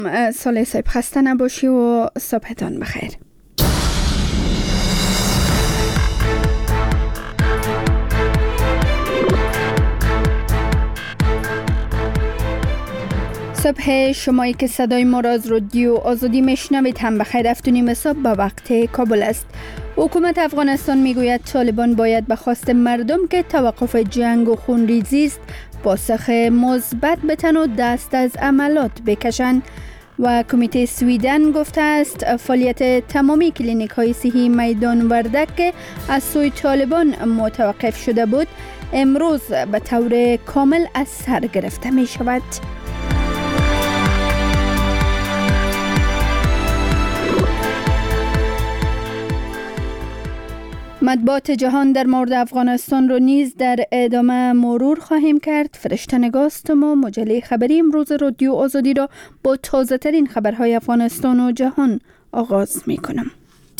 سال صاحب خسته نباشی و صبحتان بخیر. صبح شمایی که صدای ما را از رادیو آزادی میشنوید هم بخیر. 7:30 صبح به وقت کابل است. حکومت افغانستان میگوید طالبان باید به خواست مردم که توقف جنگ و خونریزی است پاسخ مثبت بتن و دست از عملات بکشند. و کمیته سویدن گفته است فعالیت تمامی کلینیک های صحی میدان وردک که از سوی طالبان متوقف شده بود امروز به طور کامل از سر گرفته می شود. مطبوعات جهان در مورد افغانستان رو نیز در ادامه مرور خواهیم کرد. فرشته نگاستم و مجله خبری امروز رادیو آزادی را با تازه ترین خبرهای افغانستان و جهان آغاز می کنم.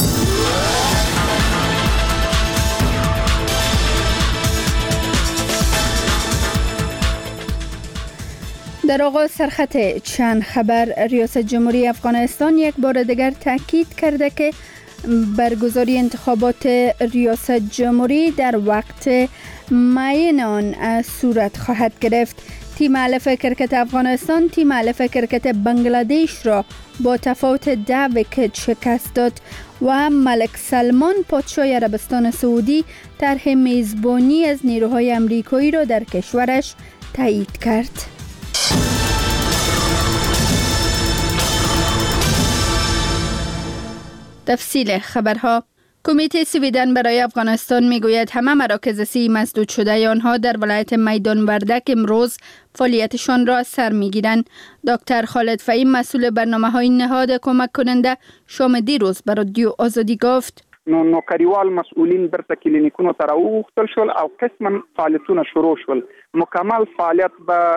در آغاز سرخط چند خبر. ریاست جمهوری افغانستان یک بار دیگر تاکید کرده که برگزاری انتخابات ریاست جمهوری در وقت معین آن صورت خواهد گرفت. تیم علف کرکت افغانستان تیم علف کرکت بنگلادش را با تفاوت 10 ویکت شکست داد و ملک سلمان پادشاه عربستان سعودی طرح میزبانی از نیروهای امریکایی را در کشورش تایید کرد. تفصیل خبرها. کمیته سویدن برای افغانستان میگوید همه مراکز صحی مسدود شده آنها در ولایت میدان وردک امروز فعالیتشان را سر میگیرند. دکتر خالد فهیم مسئول برنامه‌های نهاد کمک کننده شام دیروز بر رادیو آزادی گفت نوکریوال مسئولین برته کلینیکونو ته راوغوښتل شول او قسما فعالیتونه شروع شول. مکمل فعالیت به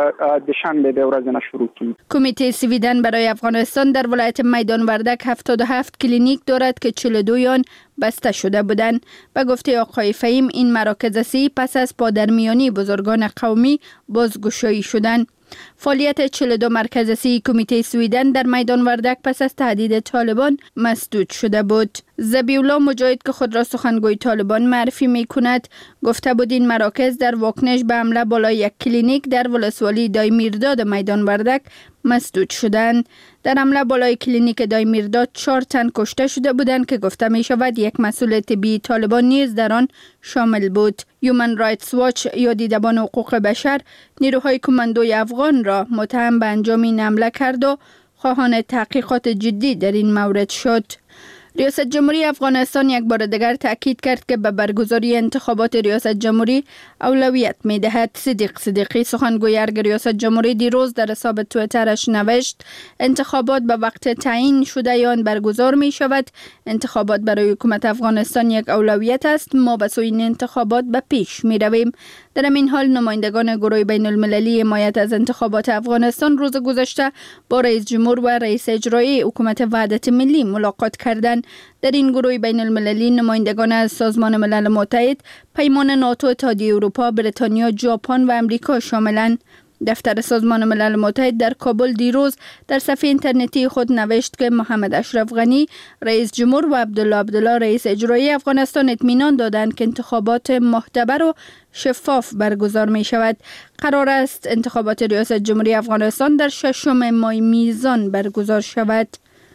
دوشنبه د ورځې نه شروع کیږي. کمیته سویدن برای افغانستان در ولایت میدان وردک 77 کلینیک دارد که 42 آن بسته شده بودند. به گفته آقای فهیم این مراکز صحی پس از پادرمیانی بزرگان قومی بازگشایی شدند. فعالیت 42 مرکز صحی کمیته سویدن در میدان وردک پس از تهدید طالبان مسدود شده بود. ذبیح‌الله مجاهد که خود را سخنگوی طالبان معرفی می کند گفته بود این مراکز در واکنش به حمله بالای یک کلینیک در ولسوالی دایمیرداد میدان وردک مسدود شدند. در حمله بالای کلینیک دایمیرداد 4 تن کشته شده بودند که گفته می شود یک مسئول طبی طالبان نیز در آن شامل بود. هیومن رایتس واچ یا دیدبان حقوق بشر نیروهای کماندوی افغان را متهم به انجام این حمله کرد و خواهان تحقیقات جدی در این مورد شد. ریاست جمهوری افغانستان یک بار دیگر تاکید کرد که به برگزاری انتخابات ریاست جمهوری اولویت می دهد. صدیق صدیقی سخنگوی ارگ ریاست جمهوری دیروز در حساب توییترش نوشت انتخابات به وقت تعیین شده آن برگزار می شود. انتخابات برای حکومت افغانستان یک اولویت است. ما به سوی این انتخابات به پیش می رویم. در این حال نمایندگان گروه بین المللی حمایت از انتخابات افغانستان روز گذشته با رئیس جمهور و رئیس اجرایی حکومت وحدت ملی ملاقات کردند. در این گروه بین المللی نمایندگان از سازمان ملل متحد، پیمان ناتو، اتحادیه اروپا، بریتانیا، ژاپن و امریکا شاملند. دفتر سازمان ملل متحد در کابل دیروز در صفحه اینترنتی خود نوشت که محمد اشرف غنی رئیس جمهور و عبدالله رئیس اجرایی افغانستان اطمینان دادند که انتخابات معتبر و شفاف برگزار می شود. قرار است انتخابات ریاست جمهوری افغانستان در 6 ماه میزان برگزار شود.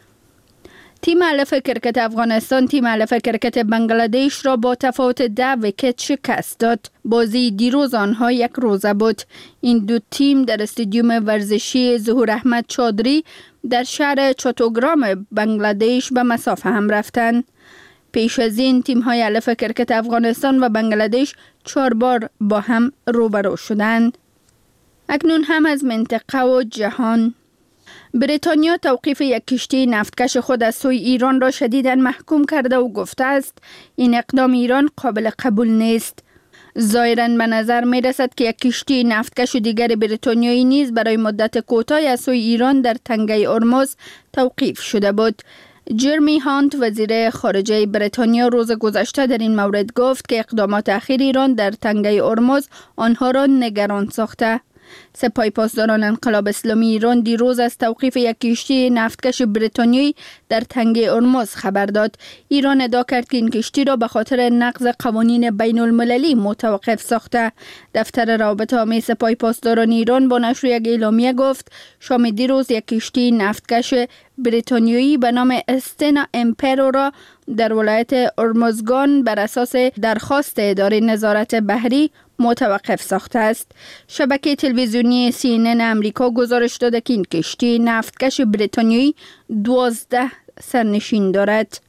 تیم علف کرکت افغانستان تیم علف کرکت بنگلادش را با تفاوت 10 ویکت شکست داد. بازی دیروز آنها یک روزه بود. این دو تیم در استادیوم ورزشی ظهور احمد چادری در شهر چاتوگرام بنگلادش به مسافه هم رفتند. پیش از این تیم های علف کرکت افغانستان و بنگلادش 4 بار با هم روبرو شدند. اکنون هم از منطقه و جهان. بریتانیا توقیف یک کشتی نفتکش خود از سوی ایران را شدیداً محکوم کرده و گفته است این اقدام ایران قابل قبول نیست. ظاهراً به نظر می رسد که یک کشتی نفتکش دیگر بریتانیایی نیز برای مدت کوتاهی از سوی ایران در تنگه هرمز توقیف شده بود. جرمی هانت وزیر خارجه بریتانیا روز گذشته در این مورد گفت که اقدامات اخیر ایران در تنگه هرمز آنها را نگران ساخته. سپاه پاسداران انقلاب اسلامی ایران دیروز از توقیف یک کشتی نفتکش بریتانیایی در تنگه هرمز خبر داد. ایران ادعا کرد که این کشتی را به خاطر نقض قوانین بین المللی متوقف ساخته. دفتر روابط عامه سپاه پاسداران ایران با نشر یک اعلامیه گفت شام دیروز یک کشتی نفتکش بریتانیایی به نام استنا امپرو را در ولایت هرمزگان بر اساس درخواست اداره نظارت بحری متوقف ساخته است. شبکه تلویزیونی CNN امریکا گزارش داده که این کشتی نفتکش بریتانیایی 12 سرنشین دارد.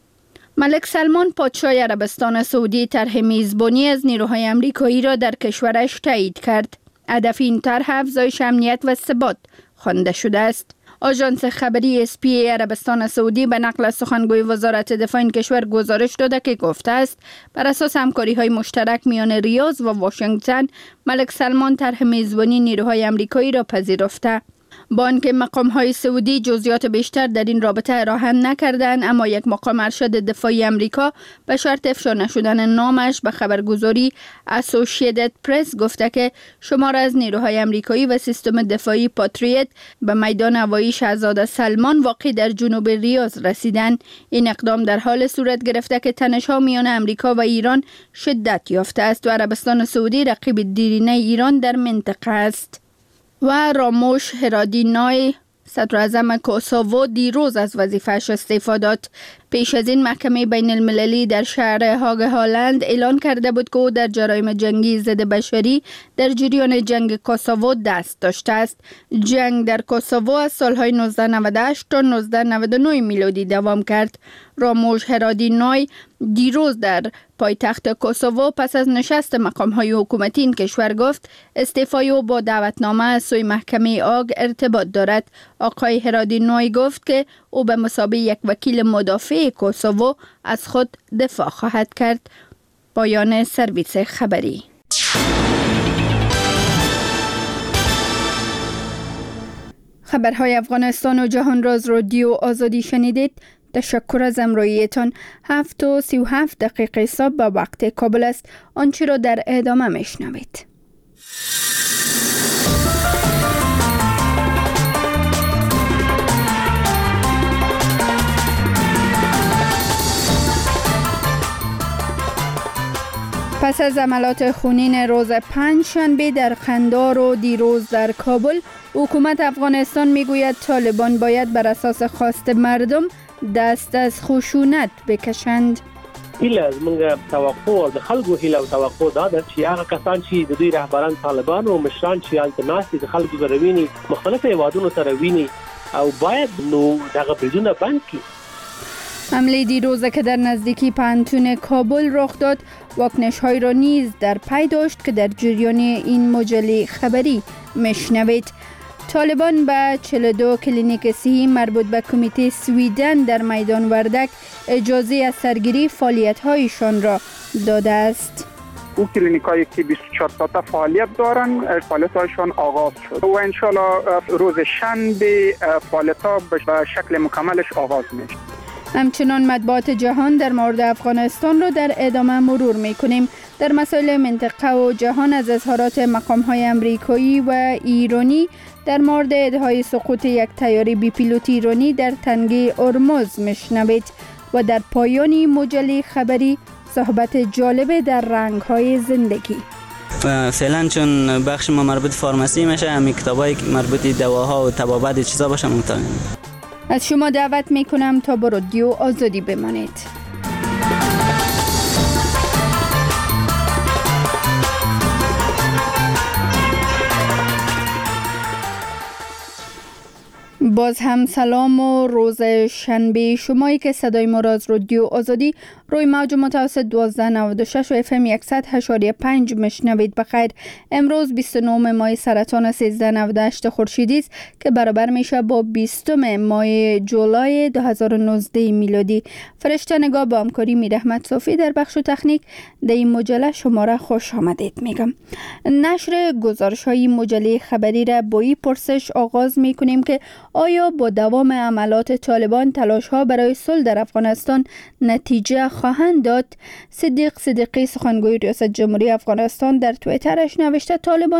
ملک سلمان پادشاه عربستان سعودی طرح میزبانی از نیروهای آمریکایی را در کشورش تایید کرد. هدف این طرح افزایش امنیت و ثبات خوانده شده است. آژانس خبری SPA عربستان سعودی به نقل از سخنگوی وزارت دفاع این کشور گزارش داده که گفته است بر اساس همکاری‌های مشترک میان ریاض و واشنگتن ملک سلمان طرح میزبانی نیروهای آمریکایی را پذیرفته. با آنکه مقام‌های سعودی جزئیات بیشتر در این رابطه ارائه نکردند، اما یک مقام ارشد دفاعی آمریکا به شرط افشا نشدن نامش به خبرگزاری اسوسییتد پرس گفته که شمار از نیروهای آمریکایی و سیستم دفاعی پاتریوت به میدان هوایی شاهزاده سلمان واقع در جنوب ریاض رسیدند. این اقدام در حال صورت گرفته که تنش‌ها میان آمریکا و ایران شدت یافته است و عربستان سعودی رقیب دیرینه ایران در منطقه است. و راموش هرادینای صدر اعظم کوسوو دیروز از وظیفه‌اش استعفا داد. پیش از این محکمه بین المللی در شهر هاگ هالند اعلان کرده بود که او در جرایم جنگی ضد بشری در جریان جنگ کوسوو دست داشته است. جنگ در کوسوو از سالهای 1998 تا 1999 میلادی دوام کرد. راموش هرادینای دیروز در پایتخت کوسوو پس از نشست مقام‌های حکومتی این کشور گفت استعفای او با دعوتنامه از سوی محکمه هاگ ارتباط دارد. آقای هرادینای گفت که او به مثابه یک وکیل مدافع کوسوو از خود دفاع خواهد کرد. پایان سرویس خبری. خبرهای افغانستان و جهان راز رادیو آزادی شنیدید. تشکر از همراهیتان. 7:37 صبح به وقت کابل است. آنچه را در ادامه میشنوید. پس از حملات خونین روز پنجشنبه در قندهار و دیروز در کابل، حکومت افغانستان میگوید طالبان باید بر اساس خواست مردم دست از خشونت بکشند. هیله از منگه توقع و د خلکو هیله او توقع دا ده چې هغه کسان چې د دوی رهبران طالبان او مشران چې هلته ناست دي د خلکو سره ویني، مختلف هیوادونو سره ویني او باید نو دغه بریدونه بند کړي. حمله دیروز که در نزدیکی پانتون کابل رخ داد، واکنش‌های را نیز در پی داشت که در جریان این مجله خبری میشنوید. طالبان به 42 کلینیک صحی مربوط به کمیته سویدن در میدان وردک اجازه از سرگیری فعالیت‌هایشان را داده است. او کلینیکایی که 24 ساعته فعالیت دارن، فعالیت‌هایشان آغاز شد و انشالله روز شنبه فعالیت‌ها به شکل مکملش آغاز میشه. همچنان مطبوعات جهان در مورد افغانستان را در ادامه مرور میکنیم. در مسائل منطقه و جهان از اظهارات مقام‌های امریکایی و ایرانی در مورد ادعای سقوط یک طیاره بی پیلوت ایرانی در تنگه هرمز میشنوید و در پایان مجله خبری صحبت جالب در رنگ‌های زندگی. فعلا چون بخش ما مربوط فارماسی میشه، همین کتابایی که مربوط دواها و طبابت چیزا باشه مطالعه. از شما دعوت میکنم تا با رادیو آزادی بمانید. باز هم سلام و روز شنبه شمایی که صدای ما را از رادیو آزادی روی موج متوسط 1296 و FM 100.5 مشنوید. بخیر. امروز 29 ماه سرطان 1398 خورشیدی است که برابر میشه با 20 ماه جولای 2019 میلادی. فرشته نگاه با همکاری میرحمت صافی در بخش تکنیک در این مجله شما را خوش آمدید میگم. نشر گزارش های مجله خبری را با این پرسش آغاز میکنیم که آیا با دوام عملات طالبان تلاش ها برای صلح در افغانستان نتیجه خواهند داد. صدیق صدیقی سخنگوی ریاست جمهوری افغانستان در توییترش نوشته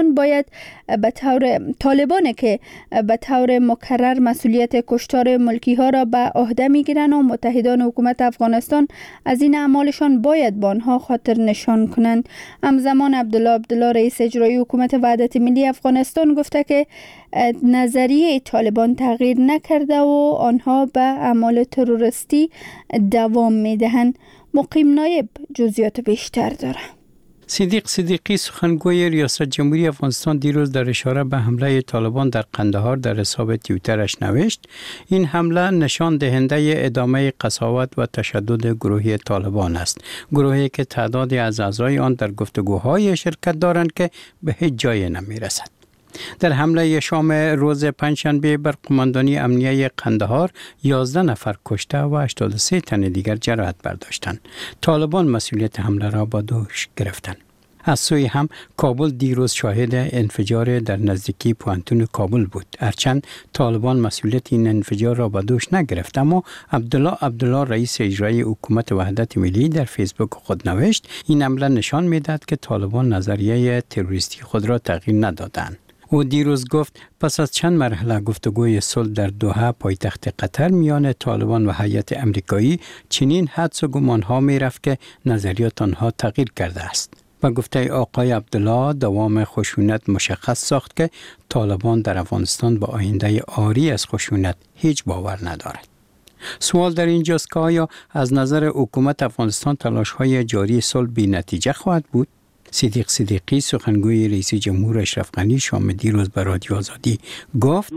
طالبان که به طور مکرر مسئولیت کشتار ملکی ها را به عهده میگیرند و متحدان حکومت افغانستان از این اعمالشان باید با آنها خاطر نشان کنند. همزمان عبدالله رئیس اجرایی حکومت وحدت ملی افغانستان گفته که نظریه طالبان تغییر نکرده و آنها به اعمال تروریستی دوام میدهند. مقیم نایب جزئیات بیشتر داره. صدیق صدیقی سخنگوی ریاست جمهوری افغانستان دیروز در اشاره به حمله طالبان در قندهار در حساب توییترش نوشت: این حمله نشان دهنده ادامه قساوت و تشدد گروهی طالبان است، گروهی که تعدادی از اعضای آن در گفتگوهای شرکت دارند که به هیچ جای نمی رسد. در حمله شام روز پنجشنبه بر قماندانی امنیه قندهار 11 نفر کشته و 83 تن دیگر جراحت برداشتند. طالبان مسئولیت حمله را به دوش گرفتند. از سوی هم کابل دیروز شاهد انفجار در نزدیکی پوانتون کابل بود. هرچند طالبان مسئولیت این انفجار را به دوش نگرفت، اما عبدالله رئیس اجرایی حکومت وحدت ملی در فیسبوک خود نوشت: این حمله نشان می‌دهد که طالبان نظریه تروریستی خود را تغییر ندادند. او دیروز گفت پس از چند مرحله گفتگوی صلح در دوحه پایتخت قطر میان طالبان و هیئت امریکایی، چنین حدس و گمان‌ها می‌رفت که نظریات آنها تغییر کرده است. و گفته آقای عبدالله دوام خشونت مشخص ساخت که طالبان در افغانستان با آینده عاری از خشونت هیچ باور ندارد. سوال در اینجاست که آیا از نظر حکومت افغانستان تلاش‌های جاری صلح بی نتیجه خواهد بود؟ صدیق صدیقی سخنگوی رئیس جمهور اشرف غنی شام دیروز به رادیو آزادی گفت: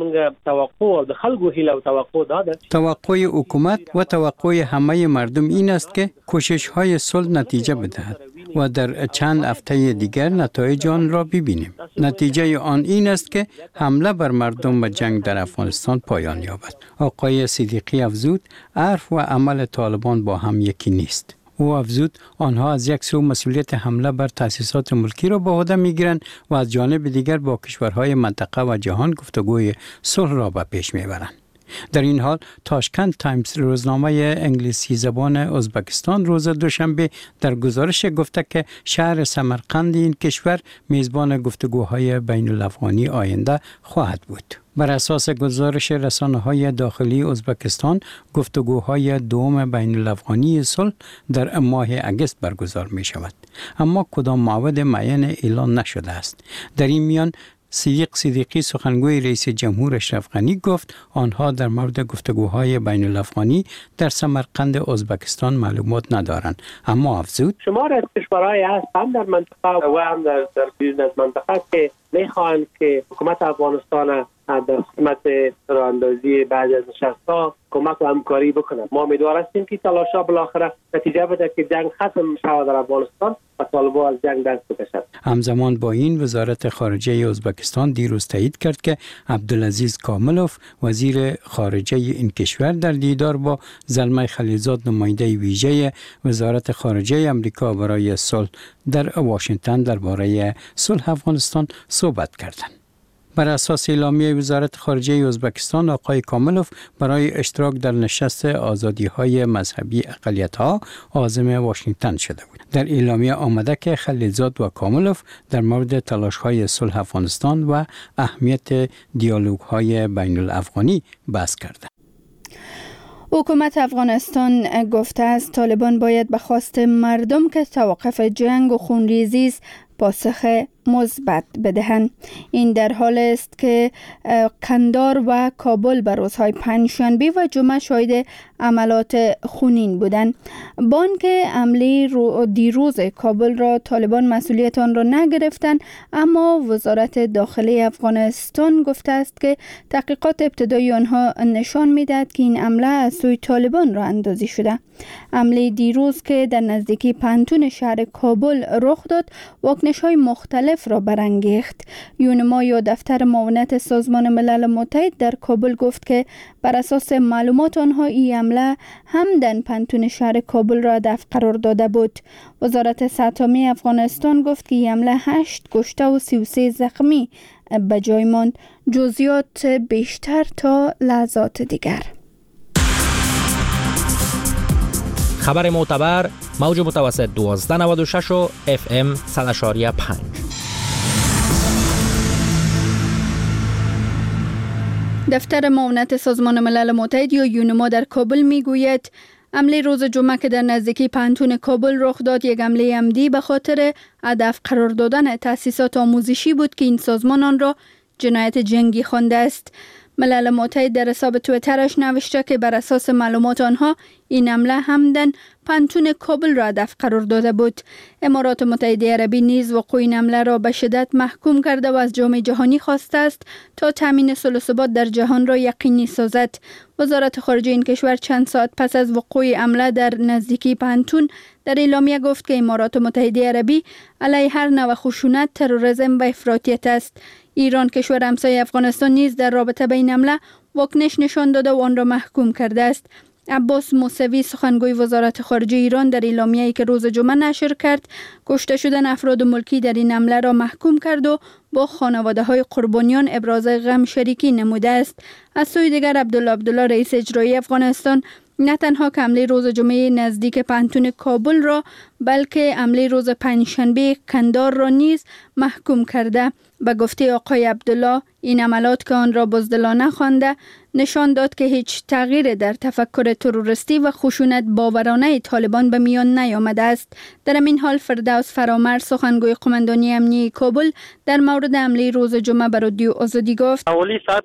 توقع حکومت و توقع همه مردم این است که کوشش‌های صلح نتیجه بدهد و در چند هفته دیگر نتایج آن را ببینیم. نتیجه آن این است که حمله بر مردم و جنگ در افغانستان پایان یابد. آقای صدیقی افزود: حرف و عمل طالبان با هم یکی نیست. او افزود آنها از یک سو مسئولیت حمله بر تأسیسات ملکی را به عهده میگیرند و از جانب دیگر با کشورهای منطقه و جهان گفتگوی صلح را به پیش میبرند. در این حال تاشکند تایمز روزنامه انگلیسی زبان ازبکستان روز دوشنبه در گزارش گفته که شهر سمرقند این کشور میزبان گفتگوهای بین الافغانی آینده خواهد بود. بر اساس گزارش رسانه‌های داخلی ازبکستان، گفتگوهای دوم بین الافغانی صلح در ماه اگست برگزار می شود، اما کدام موعد معین اعلان نشده است. در این میان صدیق صدیقی سخنگوی رئیس جمهور اشرف غنی گفت آنها در مورد گفتگوهای بین الافغانی در سمرقند ازبکستان معلومات ندارند، اما افزود شمار از کشورهای هست هم در منطقه و هم در بیرون از منطقه که میخواهند که حکومت افغانستان در خدمت راهاندازی بعضی از نشست‌ها کمک و همکاری بکنند. ما امیدوار هستیم که تلاش‌ها بالاخره نتیجه بده که جنگ ختم شود در افغانستان و طالبان از جنگ دست بکشند. همزمان با این وزارت خارجه ازبکستان دیروز تایید کرد که عبدالعزیز کاملوف وزیر خارجه این کشور در دیدار با زلمه خلیلزاد نماینده ویژه وزارت خارجه امریکا برای صلح در واشنگتن درباره صلح افغانستان صحبت کردند. بر اساس اعلامیه وزارت خارجه ازبکستان، آقای کاملوف برای اشتراک در نشست آزادی‌های مذهبی اقلیت‌ها عازم واشنگتن شده بود. در اعلامیه آمده که خلیلزاد و کاملوف در مورد تلاش‌های صلح افغانستان و اهمیت دیالوگ‌های بین الافغانی بحث کردند. حکومت افغانستان گفته است طالبان باید به خواست مردم که توقف جنگ و خونریزی پاسخ مثبت بدهند. این در حال است که قندهار و کابل بر روزهای پنجشنبه و جمعه شاهد عملات خونین بودند. بانک حمله دیروز کابل را طالبان مسئولیت آن را نگرفتند، اما وزارت داخلی افغانستان گفته است که تحقیقات ابتدایی آنها نشان می‌دهد که این حمله از سوی طالبان را اندازی شده. حمله دیروز که در نزدیکی پانتون شهر کابل رخ داد، واکنش‌های مختلف را برانگیخت. یونما یا دفتر معاونت سازمان ملل متحد در کابل گفت که بر اساس معلومات آنها این حمله همدن پانتون شهر کابل را هدف قرار داده بود. وزارت سطحی افغانستان گفت که این حمله 8 کشته و 33 زخمی به جای ماند. جزئیات بیشتر تا لحظات دیگر. خبر معتبر موج متوسط 1296 و FM 100.5. دفتر معاونت سازمان ملل متحد یا یونما در کابل میگوید حمله روز جمعه که در نزدیکی پانتون کابل رخ داد یک حمله عمدی به خاطر هدف قرار دادن تأسیسات آموزشی بود که این سازمان آن را جنایت جنگی خوانده است. ملل متحد در حساب توییترش نوشته که بر اساس معلومات آنها این حمله همدن پانتون کابل را هدف قرار داده بود. امارات متحده عربی نیز وقوع این حمله را به شدت محکوم کرده و از جامعه جهانی خواسته است تا تامین صلح و ثبات در جهان را یقینی سازد. وزارت خارجه این کشور چند ساعت پس از وقوع حمله در نزدیکی پانتون در اعلامیه گفت که امارات متحده عربی علیه هر نوع خشونت، تروریسم و افراطیت است. ایران کشور همسایه افغانستان نیز در رابطه با این حمله واکنش نشان داده و آن را محکوم کرده است. عباس موسوی سخنگوی وزارت خارجه ایران در اعلامیه‌ای که روز جمعه نشر کرد کشته شدن افراد ملکی در این حمله را محکوم کرد و با خانواده‌های قربانیان ابراز غم شریکی نموده است. از سوی دیگر عبدالله رئیس اجرایی افغانستان نه تنها که حمله روز جمعه نزدیک پانتون کابل را بلکه حمله روز پنجشنبه کندار را نیز محکوم کرده. به گفته آقای عبدالله این عملات که آن را بزدلانه خوانده نشان داد که هیچ تغییر در تفکر تروریستی و خشونت باورانه طالبان به میان نیامده است. در این حال فردوس فرامرز سخنگوی قماندانی امنیتی کابل در مورد حمله روز جمعه به رادیو آزادی گفت حوالی ساعت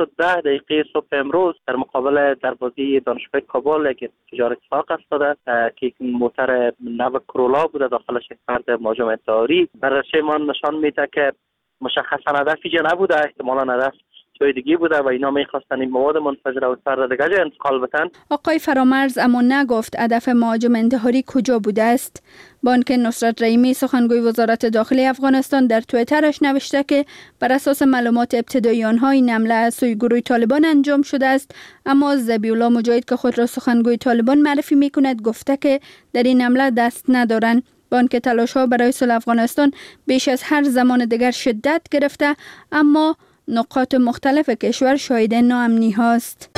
7:10 صبح امروز در مقابل دروازه دانشگاه کابل یک تجار اتفاق افتاده که موتر نو کرولا بوده، داخلش یک فرد مهاجم انتحاری. بررسی ما نشان میده که مشخصا هدف اینجا نبوده، احتمالاً هدف جای دیگه بوده و اینا میخواستن این مواد منفجره و فرد دیگه جا انتقال بدن. آقای فرامرز اما نگفت هدف مهاجم انتحاری کجا بوده است. بانک نصرت رحیمی سخنگوی وزارت داخلی افغانستان در توییترش نوشته که بر اساس معلومات ابتدایی آنها این حمله از سوی گروه طالبان انجام شده است، اما ذبیح الله مجاهد که خود را سخنگوی طالبان معرفی میکند گفته که در این حمله دست ندارند. بانک تلاش‌ها برای صلح افغانستان بیش از هر زمان دیگر شدت گرفته، اما نقاط مختلف کشور شاهد ناامنی هاست.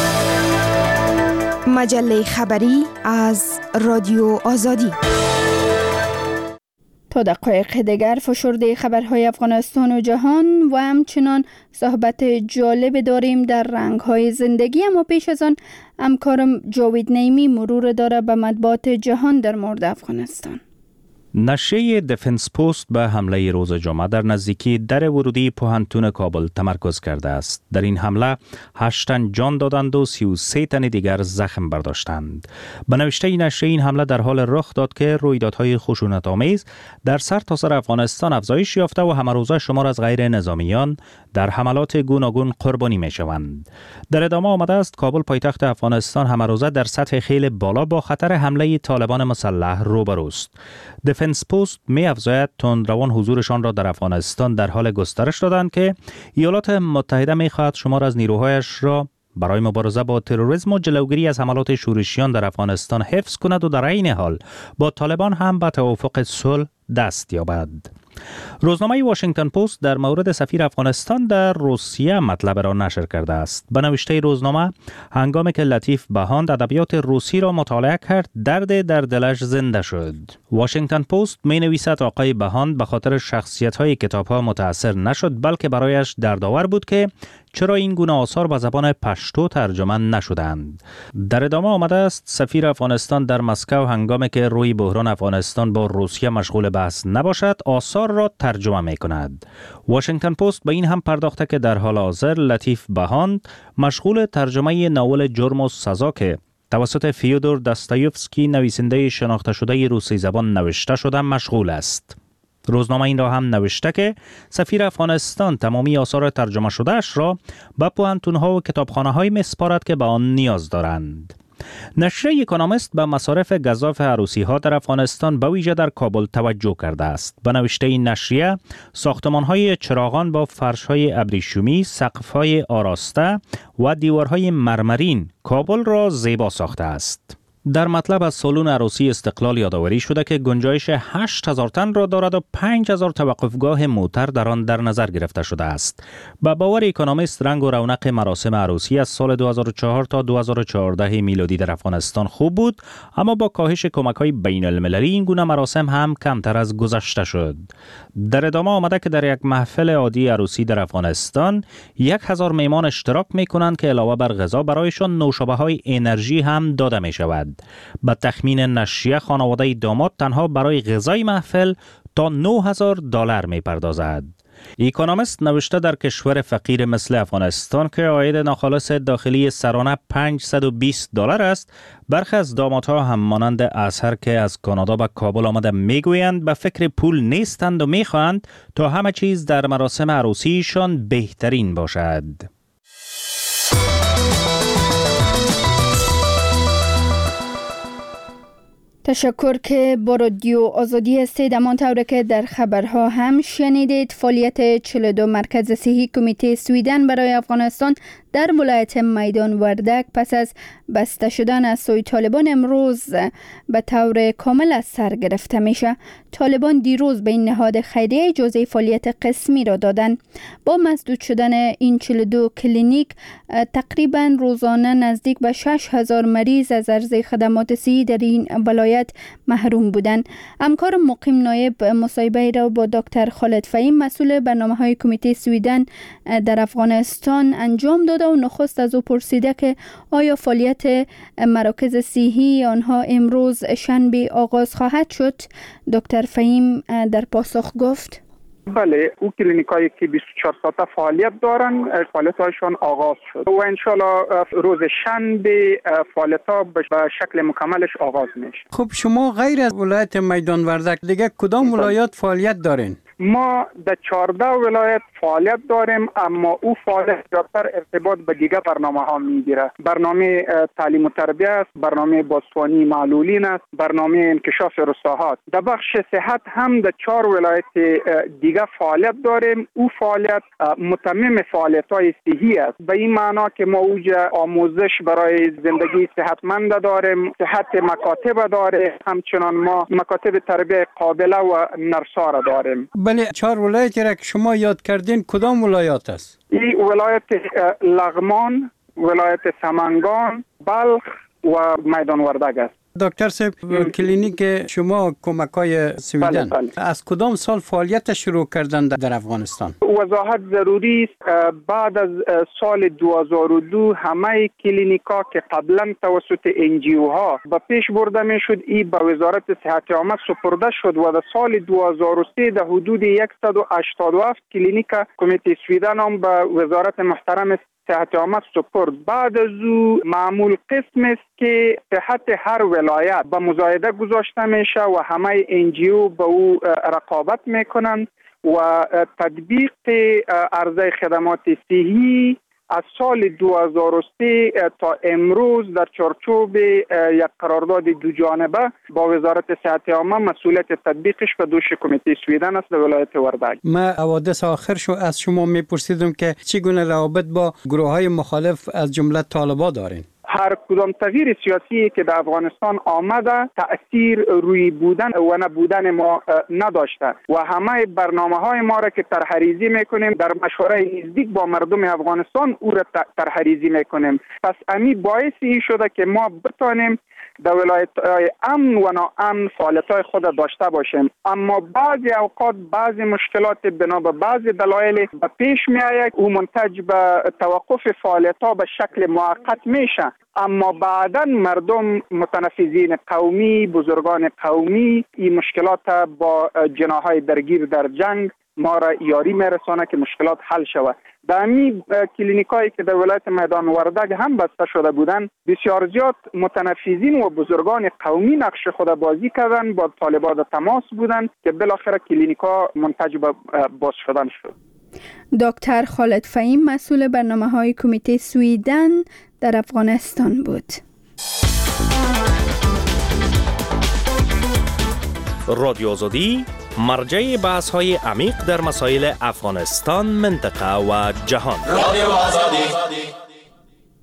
مجله خبری از رادیو آزادی. تا دقایق دیگر فشرده خبرهای افغانستان و جهان و همچنان صحبت جالب داریم در رنگ‌های زندگی، اما پیش از آن همکارم جاوید نعیمی مرور داره به مطبوعات جهان در مورد افغانستان. نشریه دفنس پوست به حمله روز جمعه در نزدیکی در ورودی پوهنتون کابل تمرکز کرده است. در این حمله 8 تن جان دادند و 33 تن دیگر زخم برداشتند. به نوشته نشریه این حمله در حال رخ داد که رویدادهای خشونت‌آمیز در سرتاسر افغانستان افزایش یافته و همه روزه شمار از غیر نظامیان در حملات گوناگون قربانی می‌شوند. در ادامه آمده است کابل پایتخت افغانستان همه روزه در سطح خیلی بالا با خطر حمله طالبان مسلح روبروست. دفنس پوست می افزاید تندروان حضورشان را در افغانستان در حال گسترش دادند که ایالات متحده می خواهد شمار از نیروهایش را برای مبارزه با تروریسم و جلوگیری از حملات شورشیان در افغانستان حفظ کند و در عین حال با طالبان هم به توافق صلح دست یابد. روزنامه واشنگتن پست در مورد سفیر افغانستان در روسیه مطلب را نشر کرده است. به نوشته روزنامه هنگامی که لطیف بهاند ادبیات روسی را مطالعه کرد درد در دلش زنده شد. واشنگتن پست می نویسد آقای بهاند به خاطر شخصیت‌های کتاب‌ها متأثر نشد بلکه برایش دردآور بود که چرا این گونه آثار به زبان پشتو ترجمه نشدند. در ادامه آمده است سفیر افغانستان در مسکو هنگامی که روی بحران افغانستان با روسیه مشغول بحث نباشد آثار را ترجمه می کند. واشنگتن پست به این هم پرداخته که در حال حاضر لطیف بهاند مشغول ترجمه ناول جرم و سزا که توسط فیودور داستایوفسکی نویسنده شناخته شده روسی زبان نوشته شده مشغول است. روزنامه این را هم نوشته که سفیر افغانستان تمامی آثار ترجمه شدهش را به پوهنتون‌ها و کتابخانه‌های می‌سپارد که به آن نیاز دارند. نشریه اکونومیست به مصارف گزاف عروسی‌ها در افغانستان به ویژه در کابل توجه کرده است. به نوشته این نشریه ساختمان‌های چراغان با فرش‌های ابریشمی، سقف‌های آراسته و دیوارهای مرمرین کابل را زیبا ساخته است. در مطلب از سالن عروسی استقلال یادآوری شده که گنجایش 8,000 تن را دارد و 5,000 توقفگاه موتر در آن در نظر گرفته شده است. به باور اکونومیست، رنگ و رونق مراسم عروسی از سال 2004 تا 2014 میلادی در افغانستان خوب بود، اما با کاهش کمک‌های بین المللی این گونه مراسم هم کمتر از گذشته شد. در ادامه آمده که در یک محفل عادی عروسی در افغانستان 1,000 میهمان اشتراک می‌کنند که علاوه بر غذا برایشان نوشابه‌های انرژی هم داده می‌شود. به تخمین نشریه خانواده داماد تنها برای غذای محفل تا $9,000 می‌پردازد. اکونومیست نوشته در کشور فقیر مثل افغانستان که عاید ناخالص داخلی سرانه $520 است، برخی از دامادها هم مانند اظهر که از کانادا به کابل آمده میگویند به فکر پول نیستند و میخواهند تا همه چیز در مراسم عروسیشان بهترین باشد. تشکر که با رادیو آزادی هستید. همانطور که در خبرها هم شنیدید، فعالیت 42 مرکز صحی کمیته سویدن برای افغانستان در ولایت میدان وردک پس از بسته شدن از سوی طالبان امروز به طور کامل از سر گرفته میشه. طالبان دیروز به این نهاد خیریه اجازه فعالیت قسمی را دادن. با مسدود شدن این 42 کلینیک تقریبا روزانه نزدیک به 6,000 مریض از عرضه خدمات صحی در این ولایت محروم بودند. همکار مقیم نایب مصاحبه را با دکتر خالد فهیم، مسئول برنامه‌های کمیته سویدن در افغانستان انجام داد و نخست از او پرسیده که آیا فعالیت مراکز صحی آنها امروز شنبه آغاز خواهد شد. دکتر فهیم در پاسخ گفت بله، او کلینیکایی که 24 ساعته فعالیت دارن فعالیت‌هایشان آغاز شد و انشالله روز شنبه فعالیت‌ها به شکل مکملش آغاز میشه. خب شما غیر از ولایت میدان وردک دیگه کدام ولایات فعالیت دارین؟ ما در 14 ولایت فعالیت داریم، اما او فعالیت بیشتر ارتباط به دیگر برنامه ها میگیره. برنامه تعلیم و تربیت است، برنامه بازسازی معلولین است، برنامه انکشاف رساهات. در بخش صحت هم در 4 ولایت دیگر فعالیت داریم. او فعالیت متمم فعالیت‌های صحی است، به این معنا که ما اوج آموزش برای زندگی صحتمند داریم، صحت مکاتب داریم، همچنان ما مکاتب تربیت قابله و نرسا را داریم. بله، 4 ولایتی را که شما یاد کردین کدام ولایات است؟ این ولایت لغمان، ولایت سمنگان، بلخ و میدان وردک است. دکتر صاحب، کلینیک شما کمک‌های سویدن از کدام سال فعالیت شروع کردن در افغانستان؟ وضاحت ضروری است. بعد از سال 2002 همه کلینیکا که قبلا توسط NGO ها به پیش برده میشد این به وزارت صحت عامه سپرده شد و در سال 2003 در حدود 187 کلینیک کمیته سویدن هم به وزارت محترم صحت عامه سپرد. بعد از او معمول قسم است که صحت هر ولایت به مزایده گذاشته میشه و همه NGO به او رقابت میکنند و تطبیق عرضه خدمات صحی از سال 2003 تا امروز در چارچوب یک قرارداد دو جانبه با وزارت صحت عامه مسئولیت تطبیقش به دوش کمیته سویدن است در ولایت وردک. ما حوادث آخر از شما میپرسیدم که چگونه روابط با گروه‌های مخالف از جمله طالبان دارین؟ هر کدام تغییر سیاسی که در افغانستان آمده تأثیر روی بودن و نبودن ما نداشته و همه برنامه‌های ما را که طرح‌ریزی میکنیم در مشوره نزدیک با مردم افغانستان او را طرح‌ریزی میکنیم. پس همین باعث این شده که ما بتانیم در ولایت‌های امن و ناامن فعالیت‌های خود داشته باشیم، اما بعضی اوقات بعضی مشکلات بنا به بعضی دلایل به پیش می‌آید و منتج به توقف فعالیت‌ها به شکل موقت میشه، اما بعداً مردم متنفذین قومی، بزرگان قومی این مشکلات با جناح‌های درگیر در جنگ ما را یاری میرسانه که مشکلات حل شود. در همین کلینیکایی که در ولایت میدان وردک هم بسته شده بودند بسیار زیاد متنفذین و بزرگان قومی نقش خود بازی کردند، با طالبان در تماس بودند که بالاخره کلینیکا منتج به باز شدن شد. دکتر خالد فهیم، مسئول برنامه‌های کمیته سویدن در افغانستان بود. رادیو آزادی مرجع بحث‌های عمیق در مسائل افغانستان، منطقه و جهان. رادیو آزادی.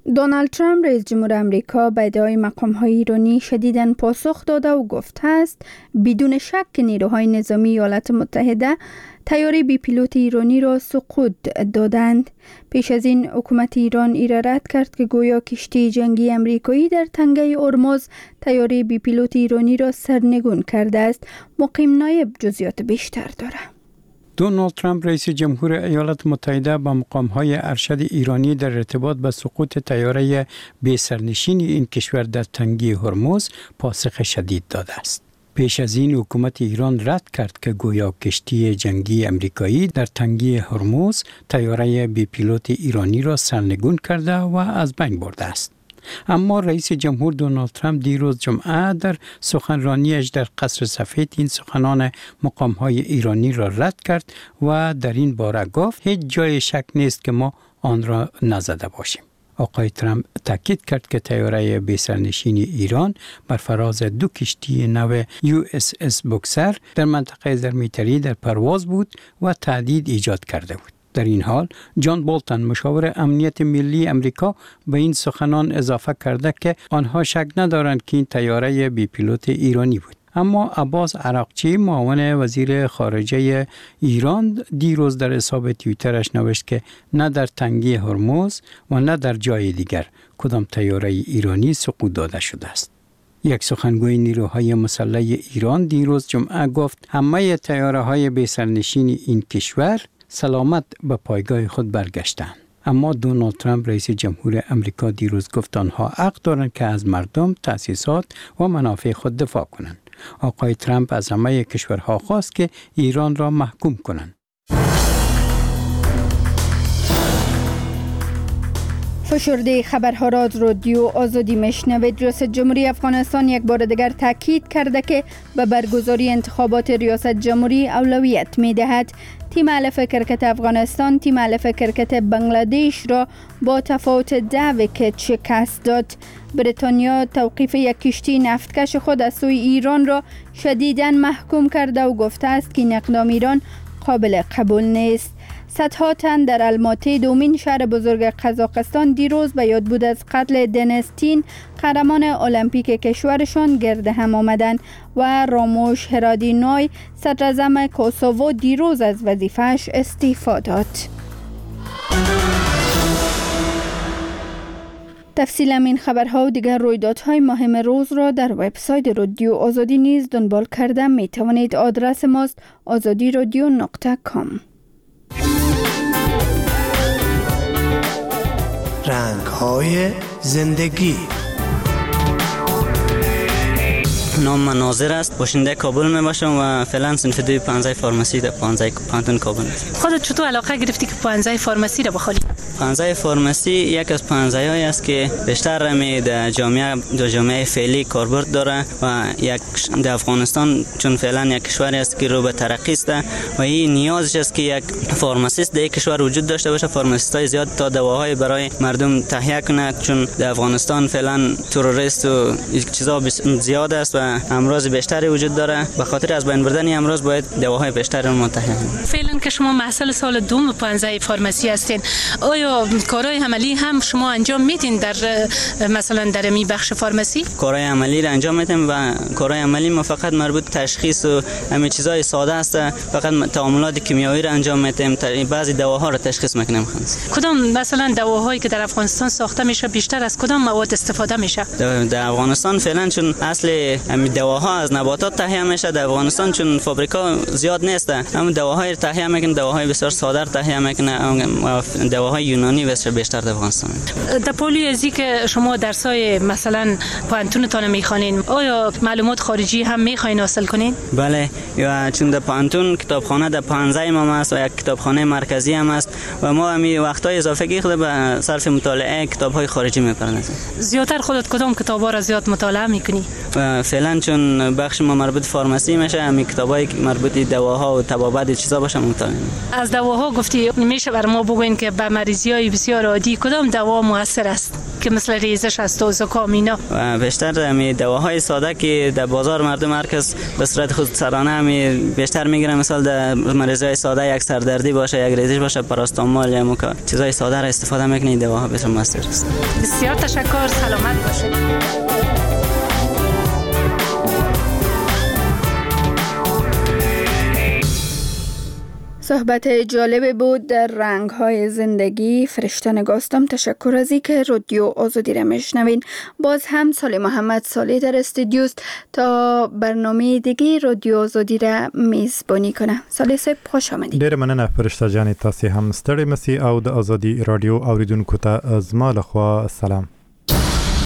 دونالد ترامپ رئیس جمهور آمریکا به ادعای مقام‌های ایرانی شدیداً پاسخ داده و گفته است بدون شک که نیروهای نظامی ایالات متحده طیاره بی پیلوت ایرانی را سقوط دادند. پیش از این حکومت ایران رد کرد که گویا کشتی جنگی آمریکایی در تنگه هرمز طیاره بی پیلوت ایرانی را سرنگون کرده است. مقیم نایب جزئیات بیشتر دارد. دونالد ترامپ رئیس جمهور ایالات متحده با مقام‌های ارشد ایرانی در ارتباط به سقوط طیاره بی سرنشین این کشور در تنگه هرمز پاسخ شدید داده است. پیش از این حکومت ایران رد کرد که گویا کشتی جنگی آمریکایی در تنگه هرمز طیاره بی پیلوت ایرانی را سرنگون کرده و از بین برده است. اما رئیس جمهور دونالد ترامپ دیروز جمعه در سخنرانیش در قصر سفید این سخنان مقام‌های ایرانی را رد کرد و در این باره گفت هیچ جای شک نیست که ما آن را نزده باشیم. آقای ترامپ تاکید کرد که طیاره بی سرنشین ایران بر فراز 2 کشتی نو USS بوکسر در منطقه زرمیتری در پرواز بود و تهدید ایجاد کرده بود. در این حال جان بولتن مشاور امنیت ملی امریکا به این سخنان اضافه کرده که آنها شک ندارند که این طیاره بی پیلوت ایرانی بود. اما عباس عراقچی معاون وزیر خارجه ایران دیروز در حساب توییترش نوشت که نه در تنگه هرمز و نه در جای دیگر کدام طیاره ایرانی سقوط داده شده است. یک سخنگوی نیروهای مسلح ایران دیروز جمعه گفت همه طیاره‌های بی سرنشین این کشور سلامت به پایگاه خود برگشتند. اما دونالد ترامپ رئیس جمهور امریکا دیروز گفت آنها حق دارند که از مردم، تأسیسات و منافع خود دفاع کنند. آقای ترامپ از همه کشورها خواست که ایران را محکوم کنند. فشرده خبرها را از رادیو آزادی میشنوید. رئیس جمهوری افغانستان یک بار دیگر تاکید کرده که به برگزاری انتخابات ریاست جمهوری اولویت می‌دهد. تیم الف کرکت افغانستان تیم الف کرکت بنگلادش را با تفاوت 10 ویکت شکست داد. بریتانیا توقیف یک کشتی نفتکش خود از سوی ایران را شدیداً محکوم کرده و گفته است که این اقدام ایران قابل قبول نیست. صدها تن در الماتی دومین شهر بزرگ قزاقستان دیروز به یاد بود از قتل دنیس تین قهرمان المپیک کشورشان گرد هم آمدند و راموش هرادینوی صدر اعظم کوسوو دیروز از وظیفه‌اش استعفا داد. تفصیل این خبرها و دیگر رویدادهای مهم روز را در وبسایت رادیو آزادی نیز دنبال کرده می توانید. آدرس ماست azadiradio.com. رنگ‌های زندگی. نام من ناظر است، باشنده کابل می باشم و فعلا صنف 2 15 فارمسی در 15 پانتون کابل. خودت چطور علاقه گرفتی که 15 فارمسی را بخوانی؟ 15 فارمسی یک از 15 هایی است که بیشتر می در جامعه فعلی کاربرد داره و یک در افغانستان چون فعلا یک کشوری است که رو به ترقی است و این نیازش است که یک فارماسیست در کشور وجود داشته باشه. فارماسیست های زیاد تا دواهای برای مردم تهیه کنه، چون در افغانستان فعلا تروریست و چیزا زیاد است و امراض بیشتری وجود داره. به خاطر از بین بردن این امراض باید دواهای بیشتری رو متحد کنیم. فعلا که شما محصل سال دوم 15 فارمسی هستین، آیا کارهای عملی هم شما انجام میدین در مثلا در می بخش فارمسی؟ کارهای عملی را انجام میدیم و کارهای عملی ما فقط مربوط تشخیص و همین چیزای ساده است. فقط تعاملات کیمیایی را انجام میدیم، بعضی دواها را تشخیص میکنیم. کدام مثلا دواهایی که در افغانستان ساخته میشه بیشتر از کدام مواد استفاده میشه؟ در افغانستان فعلا چون اصل دواها از نباتات تهیه میشه، در افغانستان چون فابریکا زیاد نیست، هم دواهای تهیه میکنن، دواهای بسیار ساده تهیه میکنن، دواهای یونانی بیشتر در افغانستان. در پولی ازی که شما درسای مثلا پانتونتون میخوانین، آیا معلومات خارجی هم میخواین حاصل کنین؟ بله، یا چون در پانتون کتابخانه در 15 ما است و یک کتابخانه مرکزی هم است و ما همین وقتای اضافه خود به صرف مطالعه کتاب‌های خارجی میپردازیم. زیاتر خودت کدام کتابا را زیاد مطالعه میکنی؟ فعلا چون بخش ما مربوط فارمسی میشه، همین کتابایی که مربوط دواها و طبابت چیزا باشه مطالعه. از دواها گفتی، میشه بر ما بگوین که به مریضی‌های بسیار عادی کدام دوا مؤثر است که مثل ریزش است و زکام اینا. بیشتر می دواهای ساده که در بازار مردم مرکز به صورت خودسرانه می بیشتر میگیرن، مثلا در مریضای ساده یک سردردی باشه، یک ریزش باشه، پاراستامول یا موکا چیزای ساده را استفاده میکنید، دواها بسیار موثر است. بسیار تشکر، سلامت باشید. صحبت جالب بود در رنگ‌های زندگی. فرشته نگاستم، تشکر از اینکه رادیو آزادی را میشنوین. باز هم سالی محمد صالح در استودیوست تا برنامه دیگه رادیو آزادی را میزبانی کنه. صالح صاحب خوش آمدید. ډیر مننه فرشته جان، تاسو هم ستړي مسي او د آزادي رادیو اوریدونکو ته زما له خوا سلام.